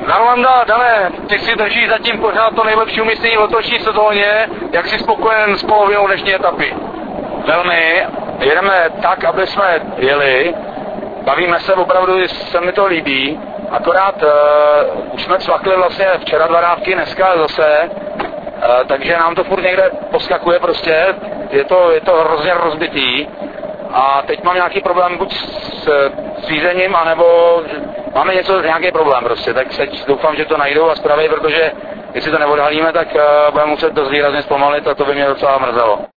Narlanda, Dané, ty si drží zatím pořád to nejlepší umístění v letošní sezóně. Jak jsi spokojen s polovinou dnešní etapy? Velmi. Jedeme tak, aby jsme jeli. Bavíme se opravdu, se mi to líbí. Akorát už jsme cvakli vlastně včera 2 dávky, dneska zase. Takže nám to furt někde poskakuje prostě. Je to hrozně rozbitý. A teď mám nějaký problém buď s řízením, anebo máme nějaký problém prostě, tak teď doufám, že to najdou a spraví, protože jestli to neodhalíme, tak budeme muset dost výrazně zpomalit a to by mě docela mrzelo.